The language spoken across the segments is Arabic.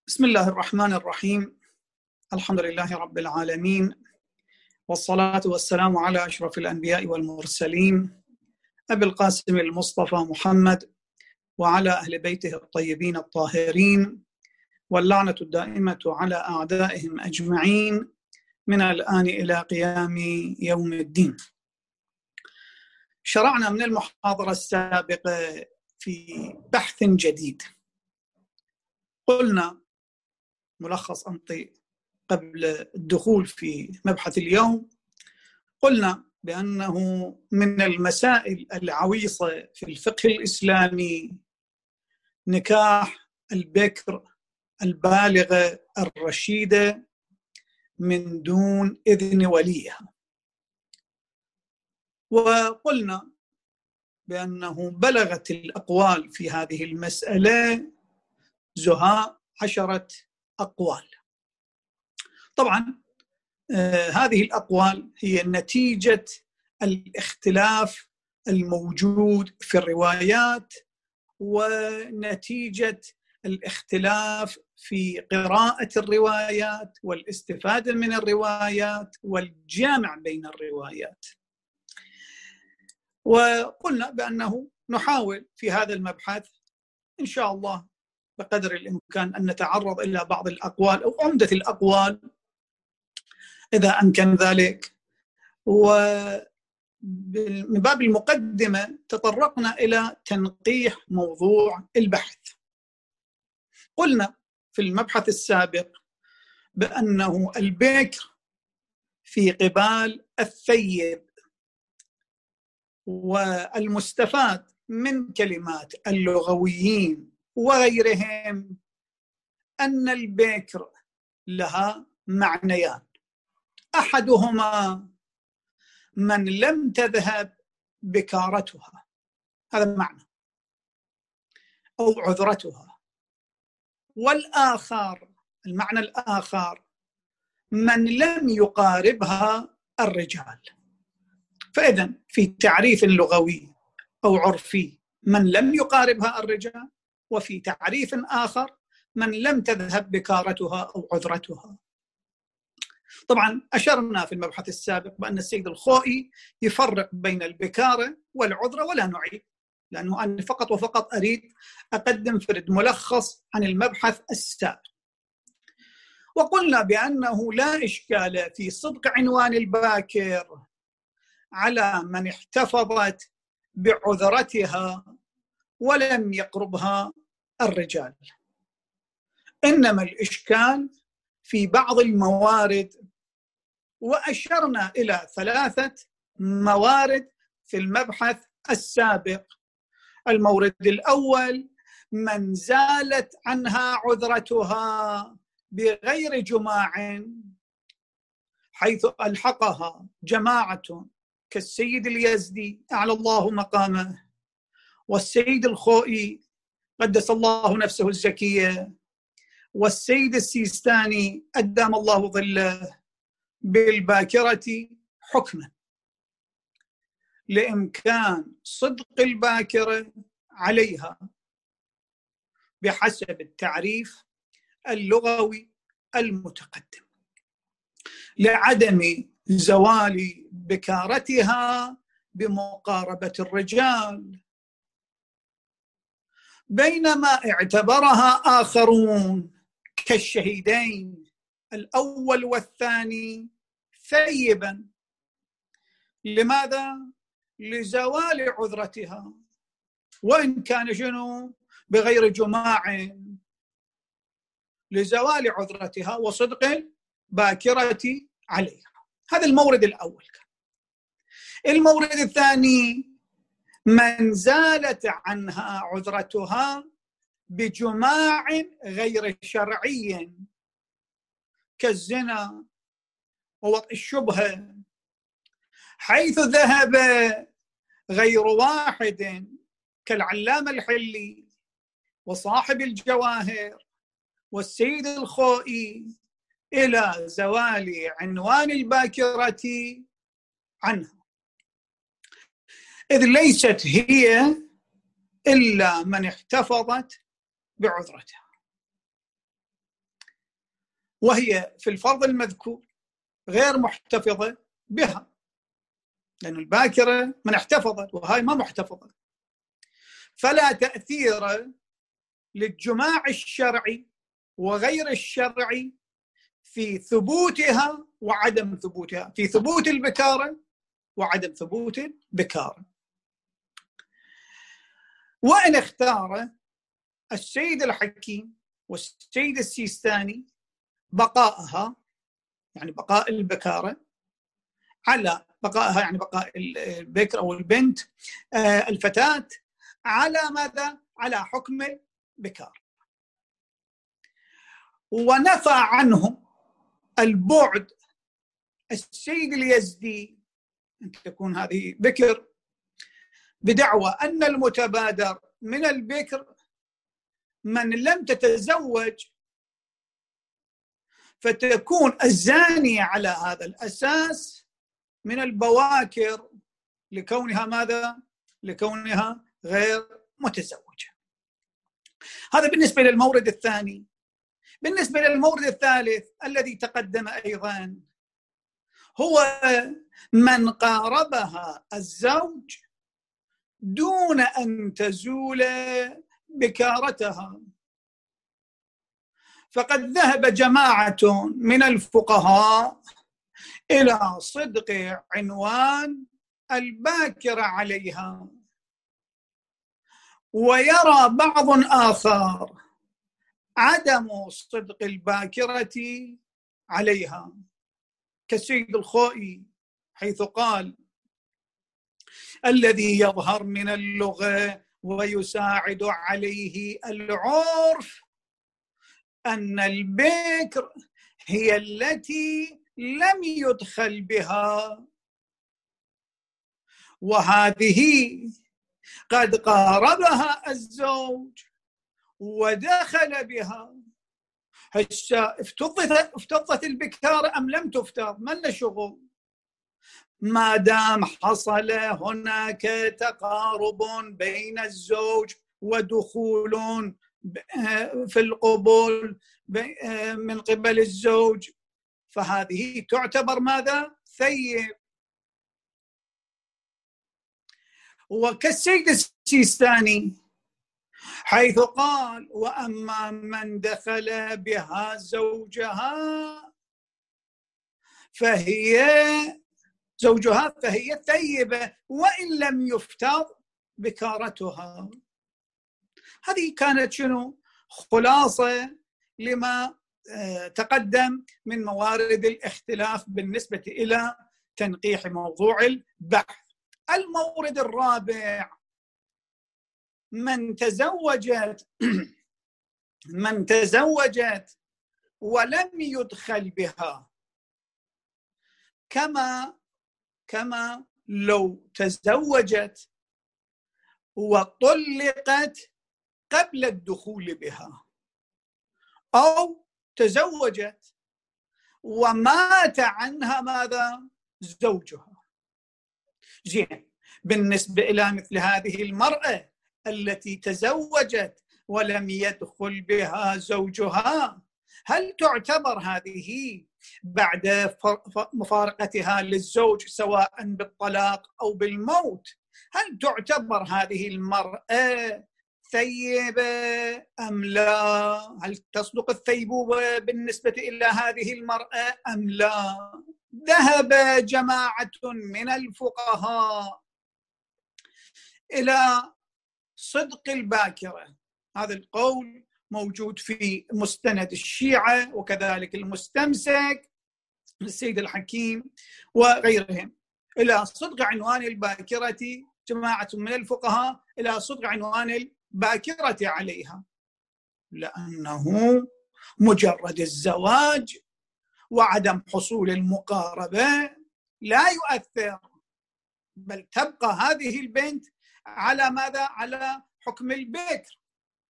بسم الله الرحمن الرحيم. الحمد لله رب العالمين، والصلاة والسلام على أشرف الأنبياء والمرسلين أبي القاسم المصطفى محمد وعلى أهل بيته الطيبين الطاهرين، واللعنة الدائمة على أعدائهم أجمعين من الآن إلى قيام يوم الدين. شرعنا من المحاضرة السابقة في بحث جديد. قلنا ملخص أنطي قبل الدخول في مبحث اليوم، قلنا بأنه من المسائل العويصة في الفقه الإسلامي نكاح البكر البالغة الرشيدة من دون إذن وليها، وقلنا بأنه بلغت الأقوال في هذه المسألة زهاء 10 أقوال. طبعا هذه الأقوال هي نتيجة الاختلاف الموجود في الروايات، ونتيجة الاختلاف في قراءة الروايات والاستفادة من الروايات والجامع بين الروايات. وقلنا بأنه نحاول في هذا المبحث إن شاء الله بقدر الإمكان أن نتعرض إلى بعض الأقوال أو عمدة الأقوال إذا أمكن ذلك. ومن باب المقدمة تطرقنا إلى تنقيح موضوع البحث. قلنا في المبحث السابق بأنه البكر في قبال الثيب، والمستفاد من كلمات اللغويين وغيرهم أن البكر لها معنيان، أحدهما من لم تذهب بكارتها، هذا معنى، أو عذرتها، والآخر المعنى الآخر من لم يقاربها الرجال. فإذن في تعريف لغوي أو عرفي من لم يقاربها الرجال، وفي تعريف آخر من لم تذهب بكارتها أو عذرتها. طبعا أشرنا في المبحث السابق بأن السيد الخوئي يفرق بين البكارة والعذرة، ولا نعيد لأنه أنا فقط وفقط أريد أقدم فرد ملخص عن المبحث السابق. وقلنا بأنه لا إشكال في صدق عنوان الباكر على من احتفظت بعذرتها ولم يقربها الرجال، إنما الإشكال في بعض الموارد، وأشرنا إلى 3 موارد في المبحث السابق. المورد الأول من زالت عنها عذرتها بغير جماع، حيث ألحقها جماعة كالسيد اليزدي أعلى الله مقامه، والسيد الخوئي قدس الله نفسه الزكية، والسيد السيستاني أدام الله ظله، بالباكرة حكما، لإمكان صدق الباكرة عليها بحسب التعريف اللغوي المتقدم، لعدم زوال بكارتها بمقاربة الرجال، بينما اعتبرها آخرون كالشهيدين الأول والثاني ثيبا. لماذا؟ لزوال عذرتها، وإن كان شنو بغير جماع، لزوال عذرتها وصدق باكرة عليها. هذا المورد الأول. المورد الثاني من زالت عنها عذرتها بجماع غير شرعي كالزنا ووطء الشبهة، حيث ذهب غير واحد كالعلامة الحلي وصاحب الجواهر والسيد الخوئي إلى زوال عنوان الباكرة عنها، إذ ليست هي إلا من احتفظت بعذرتها. وهي في الفرض المذكور غير محتفظة بها، لأن الباكرة من احتفظت وهاي ما محتفظة، فلا تأثير للجماع الشرعي وغير الشرعي في ثبوتها وعدم ثبوتها، في ثبوت البكارة وعدم ثبوت البكارة. وإن اختار السيد الحكيم والسيد السيستاني بقائها، يعني بقاء البكارة، على بقائها يعني بقاء البكر أو البنت الفتاة على ماذا؟ على حكم البكار، ونفى عنهم البعد السيد اليزدي أن تكون هذه بكر بدعوى أن المتبادر من البكر من لم تتزوج، فتكون الزانية على هذا الأساس من البواكر لكونها ماذا؟ لكونها غير متزوجة. هذا بالنسبة للمورد الثاني. بالنسبة للمورد الثالث الذي تقدم أيضا، هو من قاربها الزوج دون أن تزول بكارتها. فقد ذهب جماعة من الفقهاء إلى صدق عنوان الباكرة عليها، ويرى بعض آخر عدم صدق الباكرة عليها، كالسيد الخوئي حيث قال: الذي يظهر من اللغة ويساعد عليه العرف أن البكر هي التي لم يدخل بها، وهذه قد قاربها الزوج ودخل بها. افتضت البكارة أم لم تفتض؟ ما لنا شغل، ما دام حصل هناك تقارب بين الزوج ودخول في القبول من قبل الزوج، فهذه تعتبر ماذا؟ ثيب. وكالسيد السيستاني حيث قال: وأما من دخل بها زوجها فهي ثيبة وإن لم يفتض بكارتها. هذه كانت شنو؟ خلاصة لما تقدم من موارد الاختلاف بالنسبة إلى تنقيح موضوع البحث. المورد الرابع: من تزوجت ولم يدخل بها، كما لو تزوجت وطلقت قبل الدخول بها، أو تزوجت ومات عنها ماذا؟ زوجها. زين، بالنسبة إلى مثل هذه المرأة التي تزوجت ولم يدخل بها زوجها، هل تعتبر هذه بعد مفارقتها للزوج سواء بالطلاق أو بالموت، هل تعتبر هذه المرأة ثيبة أم لا؟ هل تصدق الثيبوبة بالنسبة إلى هذه المرأة أم لا؟ ذهب جماعة من الفقهاء إلى صدق الباكرة. هذا القول موجود في مستند الشيعة وكذلك المستمسك للسيد الحكيم وغيرهم. إلى صدق عنوان الباكرة جماعة من الفقهاء إلى صدق عنوان الباكرة عليها، لأنه مجرد الزواج وعدم حصول المقاربة لا يؤثر، بل تبقى هذه البنت على ماذا؟ على حكم البكر.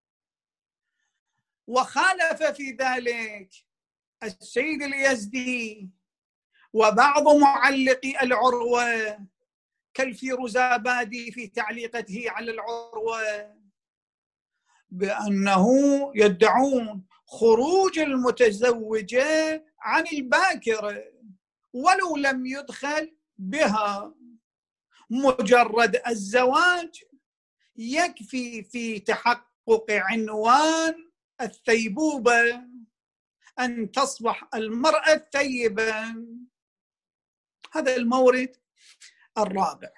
وخالف في ذلك السيد اليزدي وبعض معلقي العروة كالفيروزابادي في تعليقته على العروة، بأنه يدعون خروج المتزوجة عن الباكرة ولو لم يدخل بها. مجرد الزواج يكفي في تحقق عنوان الثيبوبة أن تصبح المرأة ثيبة. هذا المورد الرابع.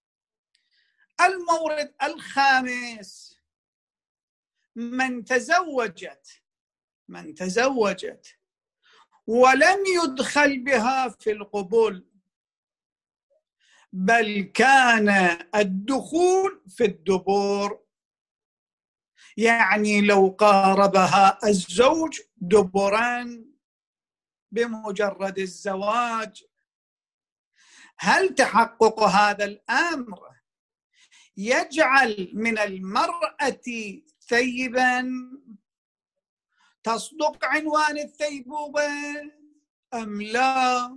المورد الخامس: من تزوجت ولم يدخل بها في القبول، بل كان الدخول في الدبور. يعني لو قاربها الزوج دبرا بمجرد الزواج، هل تحقق هذا الأمر يجعل من المرأة ثيبا تصدق عنوان الثيبوبة أم لا؟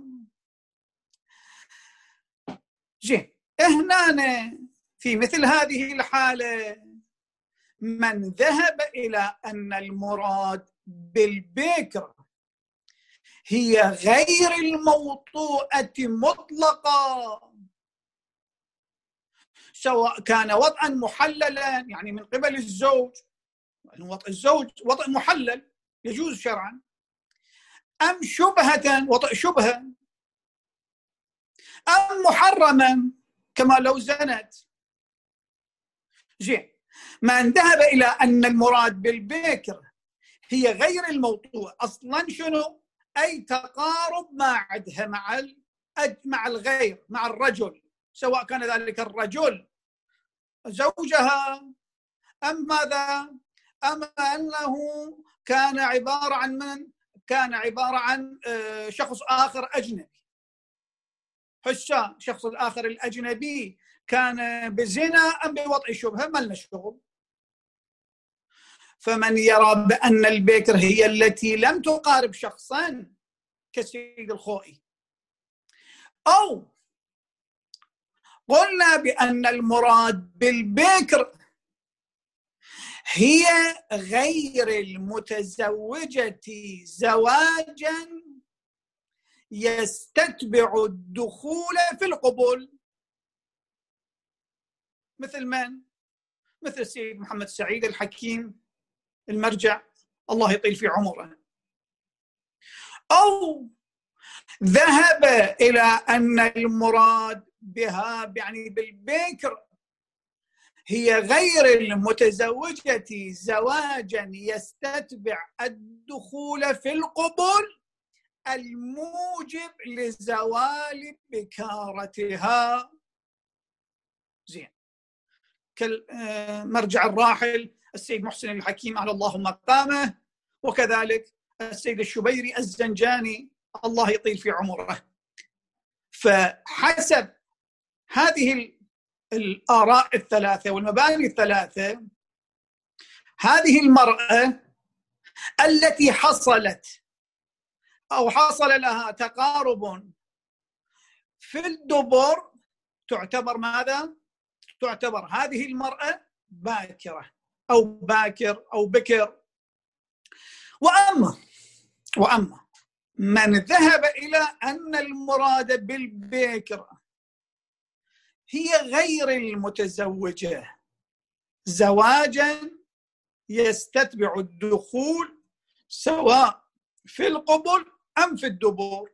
هنا في مثل هذه الحالة من ذهب إلى أن المراد بالبكر هي غير الموطوءة مطلقا، سواء كان وطئا محللا يعني من قبل الزوج، وطئ الزوج وطئ محلل يجوز شرعا، أم شبهة وطئ شبهة، أم محرما كما لو زنت. من ذهب إلى أن المراد بالبكر هي غير الموطوء أصلا شنو؟ أي تقارب ما عندها مع الغير، مع الرجل، سواء كان ذلك الرجل زوجها أم ماذا، أم أنه كان عبارة عن من؟ كان عبارة عن شخص آخر أجنبي. الشخص الآخر الأجنبي كان بزنا أم بوضع شبهة، ما لنا شغل. فمن يرى بأن البكر هي التي لم تقارب شخصا كسيد الخوئي، أو قلنا بأن المراد بالبكر هي غير المتزوجة زواجا يستتبع الدخول في القبول، مثل من؟ مثل السيد محمد سعيد الحكيم المرجع الله يطيل في عمره. أو ذهب إلى أن المراد بها يعني بالبكر هي غير المتزوجة زواجا يستتبع الدخول في القبول الموجب لزوال بكارتها. كالمرجع الراحل السيد محسن الحكيم على الله مقامه، وكذلك السيد الشبيري الزنجاني الله يطيل في عمره. فحسب هذه الآراء الثلاثة والمباني الثلاثة، هذه المرأة التي حصلت أو حصل لها تقارب في الدبر تعتبر ماذا؟ تعتبر هذه المرأة باكرة أو باكر أو بكر. وأما من ذهب إلى أن المراد بالبكر هي غير المتزوجة زواجا يستتبع الدخول سواء في القبل أم في الدبور.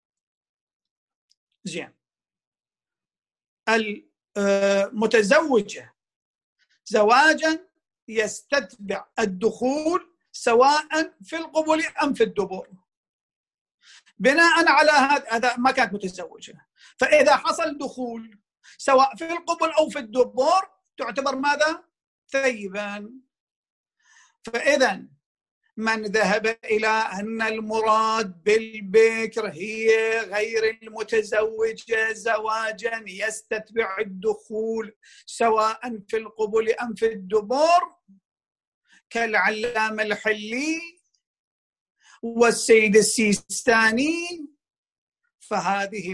المتزوجة زواجا يستتبع الدخول سواء في القبل أم في الدبور. بناء على هذا ما كانت متزوجة، فإذا حصل دخول سواء في القبل أو في الدبور تعتبر ماذا؟ ثيبا. فإذا من ذهب إلى أن المراد بالبكر هي غير المتزوجة زواجا يستتبع الدخول سواء في القبل أم في الدبور كالعلامة الحلي والسيد السيستاني، فهذه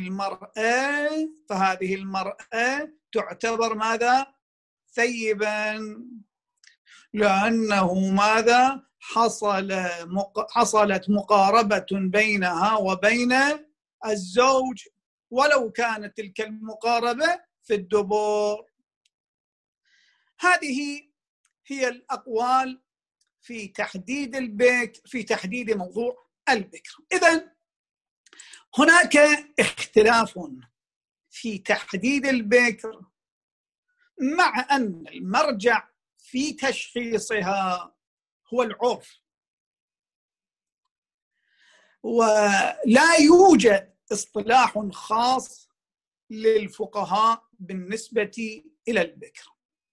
المرأة تعتبر ماذا؟ ثيبا، لأنه ماذا؟ حصلت مقاربة بينها وبين الزوج ولو كانت تلك المقاربة في الدبر. هذه هي الأقوال في تحديد البكر، في تحديد موضوع البكر. إذن هناك اختلاف في تحديد البكر، مع أن المرجع في تشخيصها هو العرف، ولا يوجد اصطلاح خاص للفقهاء بالنسبة إلى البكر.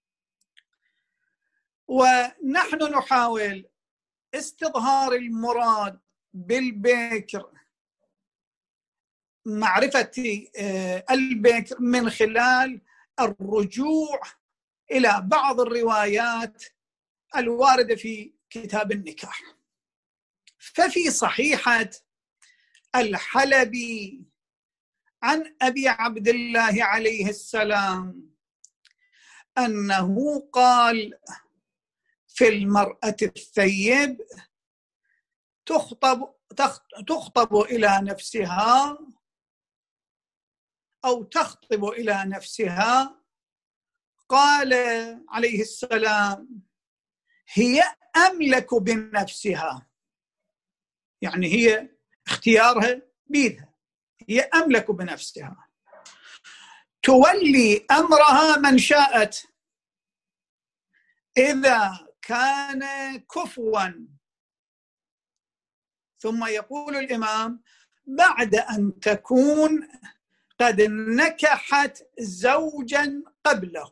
ونحن نحاول استظهار المراد بالبكر، معرفة البكر من خلال الرجوع إلى بعض الروايات الواردة في كتاب النكاح. ففي صحيحة الحلبي عن أبي عبد الله عليه السلام أنه قال في المرأة الثيب تخطب إلى نفسها أو تخطب إلى نفسها، قال عليه السلام هي أملك بنفسها، يعني هي اختيارها بيدها، هي أملك بنفسها، تولي أمرها من شاءت إذا كان كفوا. ثم يقول الإمام بعد أن تكون قد نكحت زوجا قبله.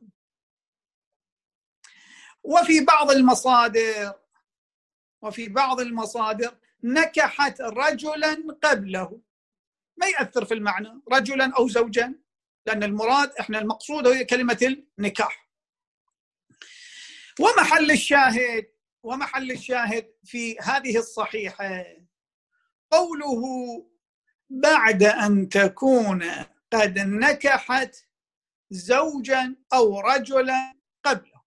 وفي بعض المصادر نكحت رجلا قبله، ما يأثر في المعنى رجلا أو زوجا، لأن المراد احنا المقصود هي كلمة النكاح. ومحل الشاهد في هذه الصحيحة قوله بعد أن تكون قد نكحت زوجا أو رجلا قبله،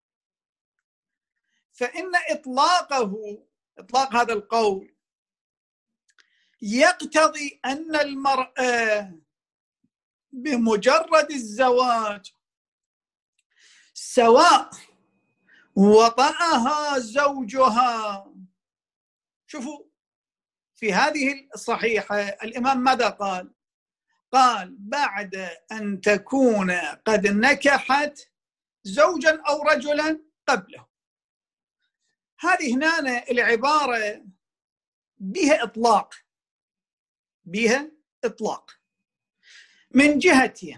فإن إطلاق هذا القول يقتضي أن المرأة بمجرد الزواج سواء وطأها زوجها. شوفوا في هذه الصحيحة الإمام ماذا قال؟ قال بعد أن تكون قد نكحت زوجا أو رجلا قبله. هذه هنا العبارة بها إطلاق من جهتين.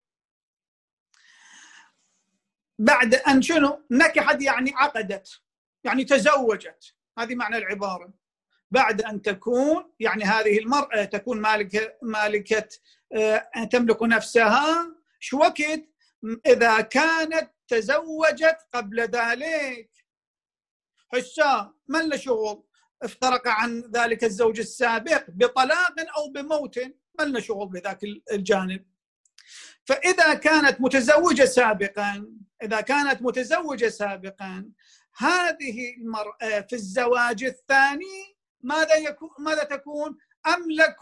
بعد أن نكحت يعني عقدت، يعني تزوجت، هذه معنى العبارة. بعد أن تكون يعني هذه المرأة تكون مالكة تملك نفسها. شو وقت؟ إذا كانت تزوجت قبل ذلك. حسا ما لنا شغل، افترق عن ذلك الزوج السابق بطلاق أو بموت، ما لنا شغل بذاك الجانب. فإذا كانت متزوجة سابقا هذه المرأة في الزواج الثاني ماذا تكون؟ أملك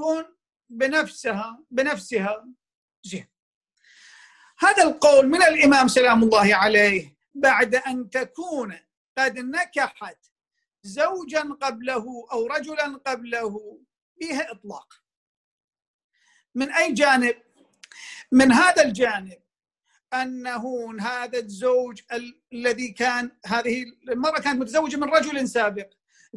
بنفسها. زين. هذا القول من الإمام سلام الله عليه بعد أن تكون قد نكحت زوجا قبله أو رجلا قبله بها إطلاق. من أي جانب؟ من هذا الجانب أنه هذا الزوج الذي كان، هذه المرأة كانت متزوجة من رجل سابق،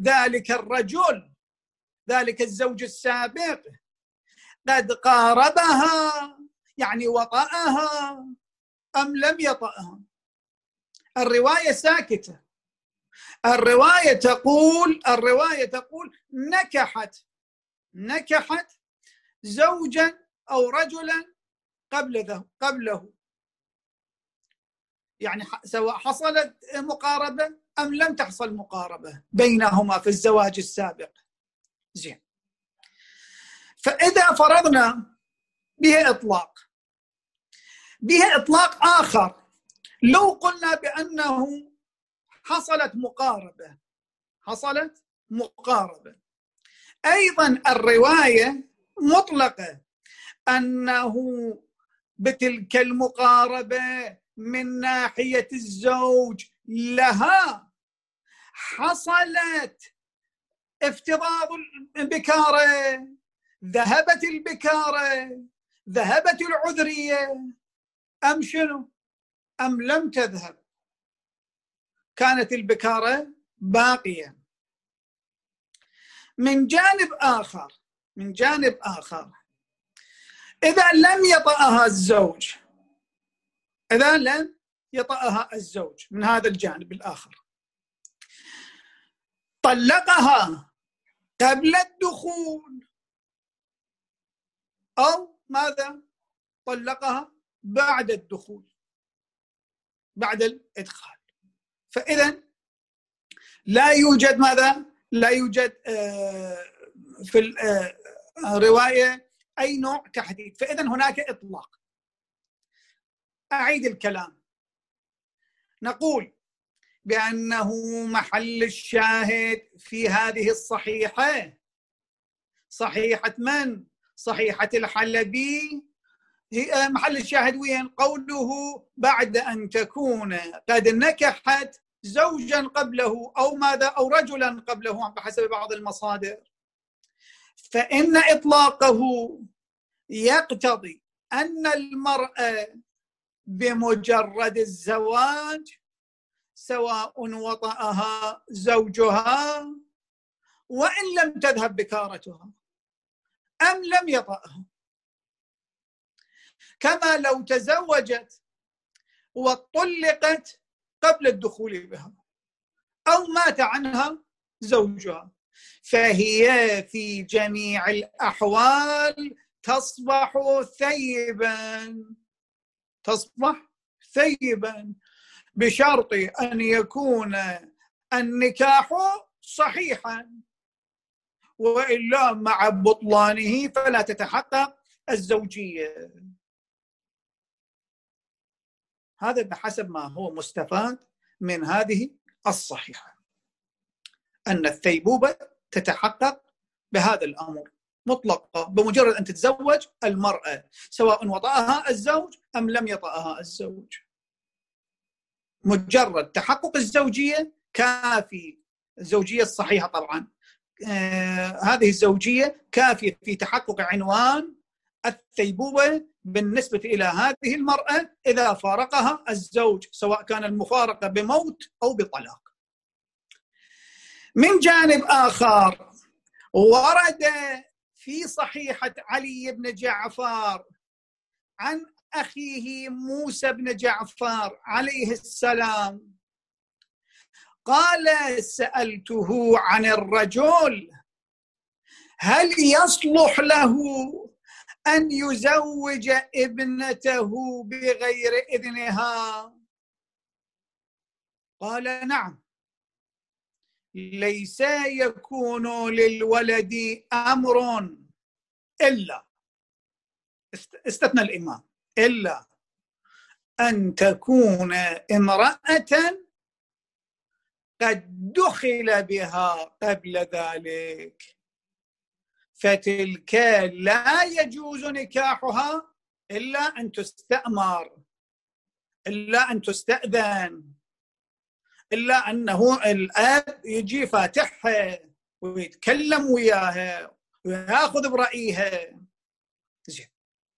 ذلك الزوج السابق قد قاربها يعني وطأها أم لم يطأها. الرواية ساكتة. الرواية تقول نكحت زوجا أو رجلا قبله، يعني سواء حصلت مقاربة أم لم تحصل مقاربة بينهما في الزواج السابق. زين. فإذا فرضنا بها إطلاق آخر، لو قلنا بأنه حصلت حصلت مقاربة. أيضا الرواية مطلقة أنه بتلك المقاربة من ناحية الزوج لها حصلت افتراض البكارة، ذهبت البكارة، ذهبت العذرية، أم شنو؟ أم لم تذهب، كانت البكارة باقية. من جانب آخر إذا لم يطأها الزوج من هذا الجانب الآخر، طلقها قبل الدخول أو ماذا؟ طلقها بعد الدخول، بعد الإدخال. فإذا لا يوجد ماذا؟ لا يوجد في الرواية أي نوع تحديد، فإذا هناك إطلاق. أعيد الكلام، نقول بأنه محل الشاهد في هذه الصحيحة صحيحة من؟ صحيحة الحلبي. محل الشاهد وين؟ قوله بعد أن تكون قد نكحت زوجا قبله أو ماذا؟ أو رجلا قبله بحسب بعض المصادر. فإن إطلاقه يقتضي أن المرأة بمجرد الزواج سواء وطأها زوجها وإن لم تذهب بكارتها أم لم يطأها، كما لو تزوجت وطلقت قبل الدخول بها أو مات عنها زوجها، فهي في جميع الأحوال تصبح ثيبا بشرط أن يكون النكاح صحيحا، وإلا مع بطلانه فلا تتحقق الزوجية. هذا بحسب ما هو مستفاد من هذه الصحيحة، أن الثيبوبة تتحقق بهذا الأمر مطلقة بمجرد أن تتزوج المرأة سواء وطأها الزوج أم لم يطأها الزوج. مجرد تحقق الزوجية كافي، الزوجية الصحيحة طبعا، هذه الزوجية كافية في تحقق عنوان الثيبوبة بالنسبة إلى هذه المرأة إذا فارقها الزوج، سواء كان المفارقة بموت أو بطلاق. من جانب آخر ورد في صحيحة علي بن جعفر عن أخيه موسى بن جعفر عليه السلام قال: سألته عن الرجل هل يصلح له أن يزوج ابنته بغير إذنها؟ قال: نعم، ليس يكون للولد أمر إلا، استثنى الإمام، إلا أن تكون امرأة قد دخل بها قبل ذلك، فتلك لا يجوز نكاحها إلا أن تستأمر، إلا أن تستأذن، إلا أنه الأب يجي فاتحها ويتكلم وياها ويأخذ برأيها. زين،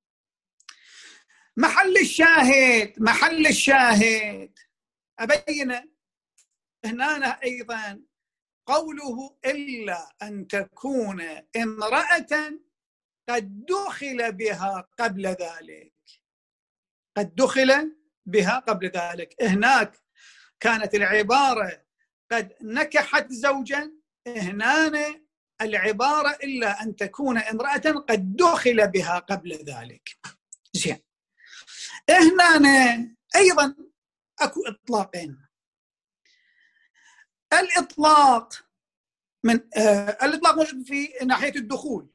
محل الشاهد أبين هنا أيضا قوله إلا أن تكون امرأة قد دخل بها قبل ذلك، قد دخل بها قبل ذلك. هناك كانت العبارة قد نكحت زوجا، هنا العبارة إلا أن تكون امرأة قد دخل بها قبل ذلك. زين، هنا أيضا أكو إطلاقين. الإطلاق موجود في ناحية الدخول،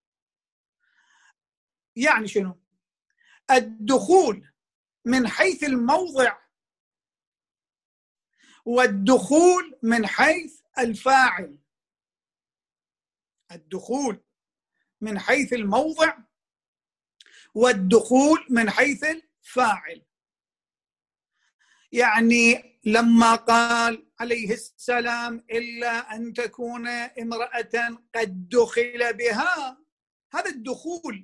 يعني شنو؟ الدخول من حيث الموضع والدخول من حيث الفاعل، الدخول من حيث الموضع والدخول من حيث الفاعل. يعني لما قال عليه السلام إلا أن تكون امرأة قد دخل بها، هذا الدخول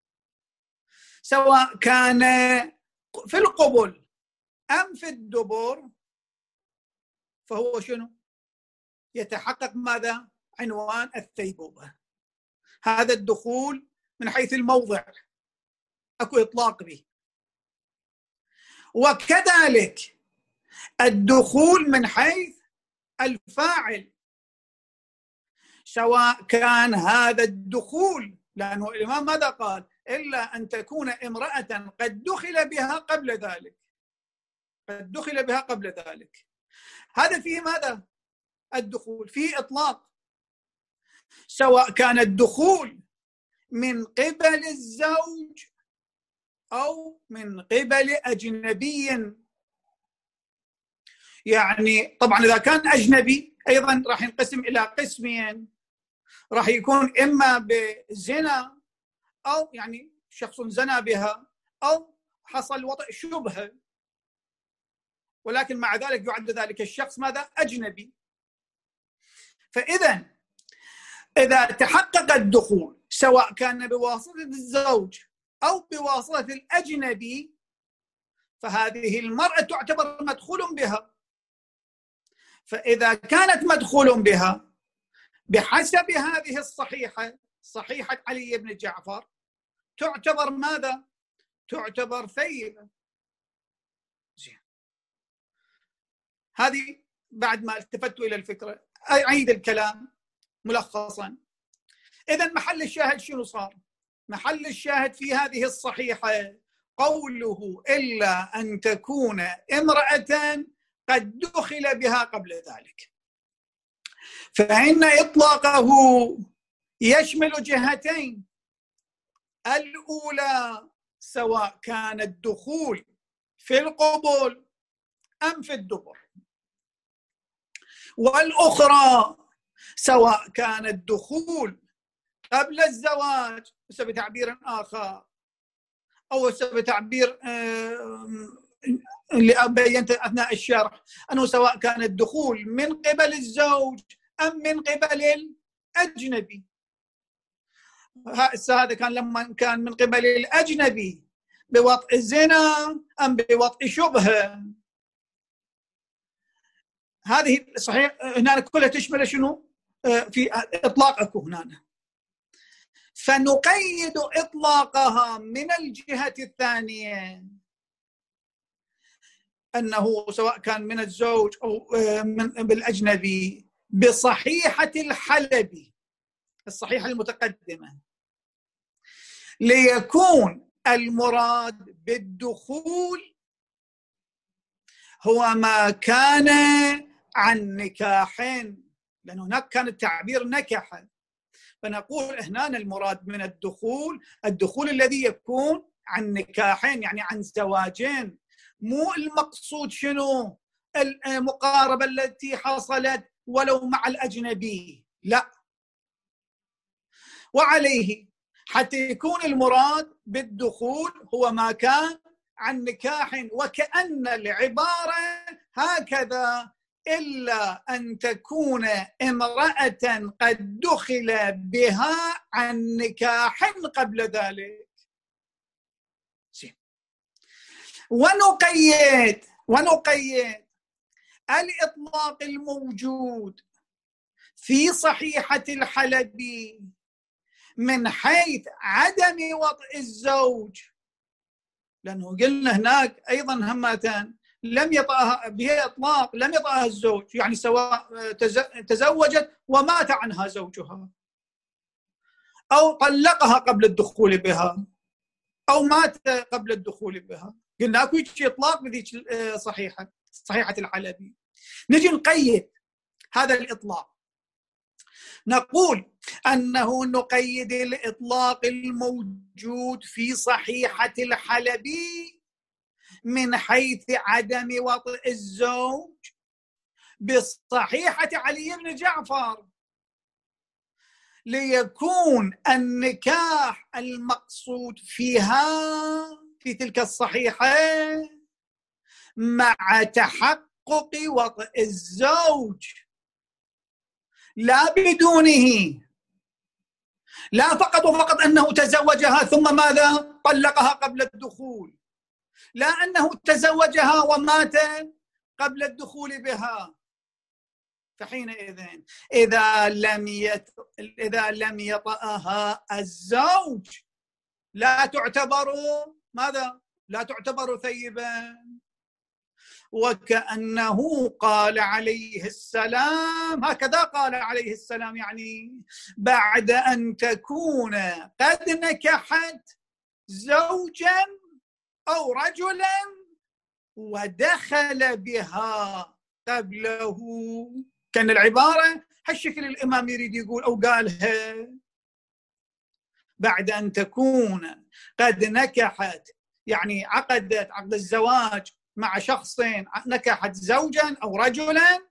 سواء كان في القبل أم في الدبر فهو شنو؟ يتحقق ماذا؟ عنوان الثيبوبة. هذا الدخول من حيث الموضع أكو إطلاق به. وكذلك الدخول من حيث الفاعل، سواء كان هذا الدخول، لأنه الإمام ماذا قال؟ إلا أن تكون امرأة قد دخل بها قبل ذلك، قد دخل بها قبل ذلك. هذا فيه ماذا؟ الدخول فيه إطلاق، سواء كان الدخول من قبل الزوج أو من قبل أجنبي. يعني طبعا إذا كان أجنبي أيضا راح ينقسم إلى قسمين، راح يكون إما بزنا أو يعني شخص زنى بها أو حصل وطئ شبهة، ولكن مع ذلك يعد ذلك الشخص ماذا؟ أجنبي. فإذا إذا تحقق الدخول سواء كان بواسطة الزوج أو بواسطة الأجنبي فهذه المرأة تعتبر مدخول بها. فإذا كانت مدخول بها بحسب هذه الصحيحة، صحيحة علي بن جعفر، تعتبر ماذا؟ تعتبر ثيبة. هذه بعد ما التفت إلى الفكرة أعيد الكلام ملخصا. إذن محل الشاهد شنو صار؟ محل الشاهد في هذه الصحيحة قوله إلا أن تكون امرأة قد دخل بها قبل ذلك. فإن إطلاقه يشمل جهتين: الأولى سواء كان الدخول في القبول أم في الدبر، والأخرى سواء كان الدخول قبل الزواج بسبب تعبير آخر أو بسبب تعبير اللي بينت أثناء الشرح أنه سواء كان الدخول من قبل الزوج أم من قبل الأجنبي. هذا كان لما كان من قبل الأجنبي بوطء الزنا أم بوطء شبهة. هذه صحيح هنا كلها تشمل شنو في إطلاقك هنا. فنقيد إطلاقها من الجهة الثانية أنه سواء كان من الزوج أو بالأجنبي بصحيحة الحلبي، الصحيحة المتقدمة، ليكون المراد بالدخول هو ما كان عن نكاح، لأن هناك كان التعبير نكح، فنقول هنا المراد من الدخول الذي يكون عن نكاحين، يعني عن زواجين، مو المقصود شنو المقاربة التي حصلت ولو مع الأجنبي، لا. وعليه حتى يكون المراد بالدخول هو ما كان عن نكاح، وكأن العبارة هكذا: إلا أن تكون امرأة قد دخل بها عن نكاح قبل ذلك. ونقيد الإطلاق الموجود في صحيحة الحلبي من حيث عدم وطئ الزوج، لأنه قلنا هناك أيضا همتان لم يطأها بها إطلاق، لم يطأها الزوج، يعني سواء تزوجت ومات عنها زوجها أو طلقها قبل الدخول بها أو مات قبل الدخول بها، قلنا أكو إطلاق بذيك صحيحة الحلبي. نجي نقيد هذا الإطلاق، نقول أنه نقيد الإطلاق الموجود في صحيحة الحلبي من حيث عدم وطئ الزوج بصحيحة علي بن جعفر، ليكون النكاح المقصود فيها في تلك الصحيحة مع تحقق وطئ الزوج، لا بدونه، لا فقط وفقط أنه تزوجها ثم ماذا؟ طلقها قبل الدخول، لا أنه تزوجها ومات قبل الدخول بها. فحينئذ إذا لم يطأها الزوج لا تعتبر ماذا؟ لا تعتبر ثيبا. وكأنه قال عليه السلام، هكذا قال عليه السلام، يعني بعد أن تكون قد نكحت زوجا أو رجلا ودخل بها قبله. كان العبارة هالشكل الإمام يريد يقول أو قالها، بعد أن تكون قد نكحت، يعني عقدت عقد الزواج مع شخص، نكحت زوجا أو رجلا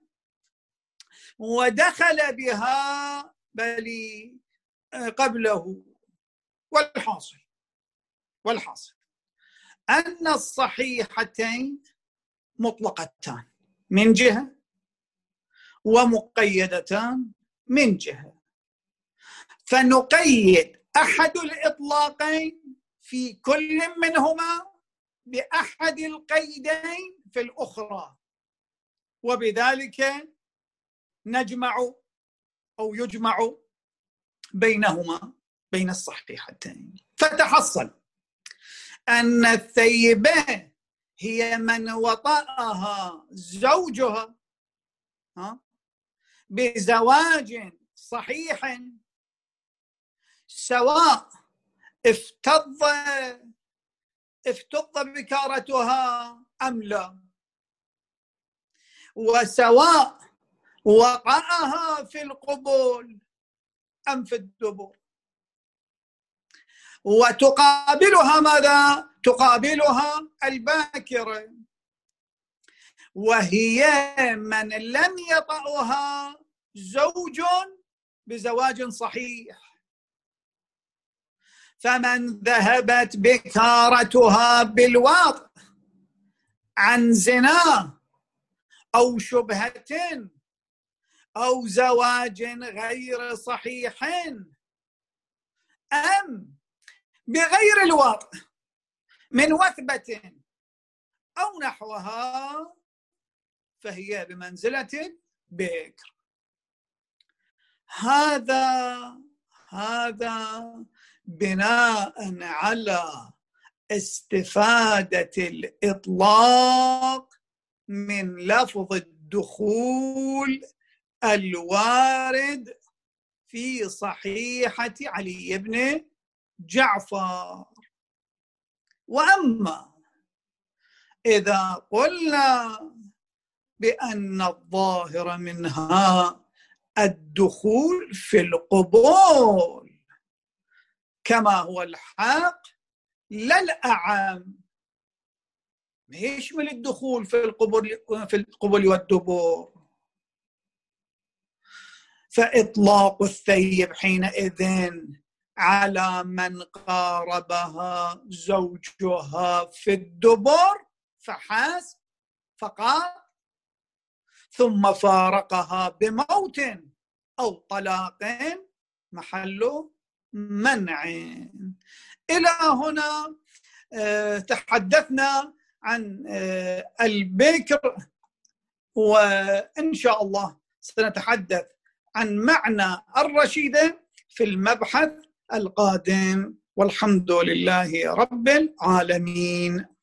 ودخل بها بل قبله. والحاصل أن الصحيحتين مطلقتان من جهة ومقيدتان من جهة، فنقيد أحد الإطلاقين في كل منهما بأحد القيدين في الأخرى، وبذلك نجمع أو يجمع بينهما بين الصحيحتين. فتحصل أن الثيبة هي من وطأها زوجها بزواج صحيح، سواء افتض بكارتها أم لا، وسواء وقعها في القبول أم في الدبر، وتقابلها ماذا؟ تقابلها الباكرة، وهي من لم يطأها زوج بزواج صحيح. فمن ذهبت بكارتها بالواقع عن زنا أو شبهة أو زواج غير صحيح أم بغير الواقع من وثبة أو نحوها، فهي بمنزلة البكر. هذا بناء على استفادة الإطلاق من لفظ الدخول الوارد في صحيحة علي بن جعفر. وأما إذا قلنا بأن الظاهر منها الدخول في القبول كما هو الحق لا الأعم، ما يشمل الدخول في القبول والدبور، فإطلاق الثيب حينئذ على من قاربها زوجها في الدبر فحسب فقط، ثم فارقها بموت أو طلاق محل منع. إلى هنا تحدثنا عن البكر، وإن شاء الله سنتحدث عن معنى الرشيدة في المبحث القادم، والحمد لله رب العالمين.